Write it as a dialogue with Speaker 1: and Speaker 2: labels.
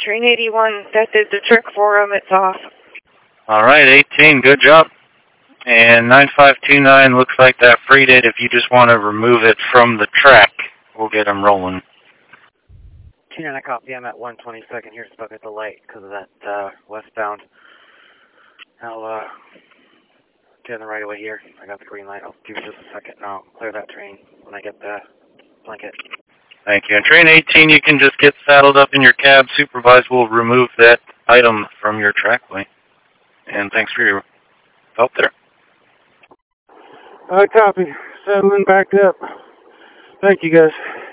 Speaker 1: Train 81, that did the trick for him. It's off.
Speaker 2: All right, 18, good job. And 9529 looks like that freed it. If you just want to remove it from the track, we'll get them rolling.
Speaker 3: 29, I copy. I'm at 122nd here, stuck at the light because of that westbound. I'll get in the right away here. I got the green light. I'll give you just a second and I'll clear that train when I get the blanket.
Speaker 2: Thank you. And train 18, you can just get saddled up in your cab. Supervised will remove that item from your trackway. And thanks for your help there.
Speaker 4: I copy. Settling back up. Thank you, guys.